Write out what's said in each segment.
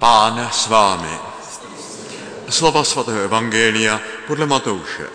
Pán s vámi. Slova svatého evangelia podle Matouše.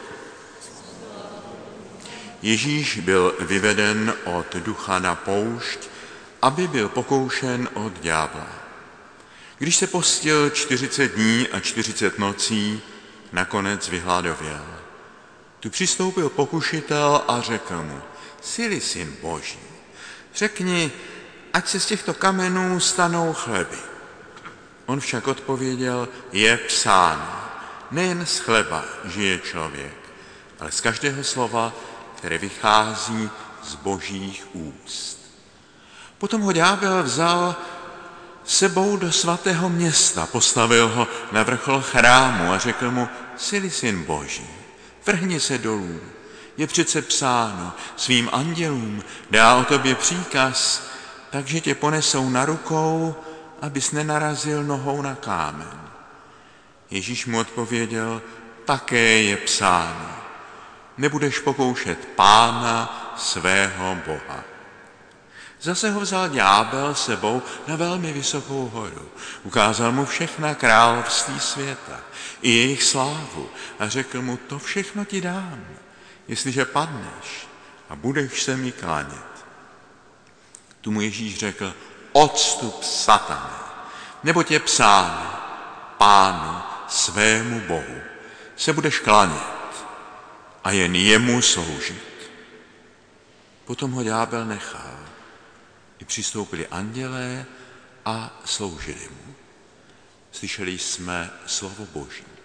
Ježíš byl vyveden od ducha na poušť, aby byl pokoušen od ďábla. Když se postil 40 dní a 40 nocí, nakonec vyhladověl. Tu přistoupil pokušitel a řekl mu: Jsi-li syn Boží, řekni, ať se z těchto kamenů stanou chleby. On však odpověděl: Je psáno, nejen z chleba žije člověk, ale z každého slova, které vychází z Božích úst. Potom ho ďábel vzal sebou do svatého města, postavil ho na vrchol chrámu a řekl mu: Jsi-li syn Boží, vrhni se dolů. Je přece psáno, svým andělům dá o tobě příkaz, takže tě ponesou na rukou, abys nenarazil nohou na kámen. Ježíš mu odpověděl: Také je psáno, nebudeš pokoušet Pána svého Boha. Zase ho vzal ďábel sebou na velmi vysokou horu. Ukázal mu všechna království světa i jejich slávu a řekl mu: To všechno ti dám, jestliže padneš a budeš se mi klanět. Tu mu Ježíš řekl: Odstup, satane, neboť je psáno, Pánu svému Bohu se budeš klanět a jen jemu sloužit. Potom ho ďábel nechal. I přistoupili andělé a sloužili mu. Slyšeli jsme slovo Boží.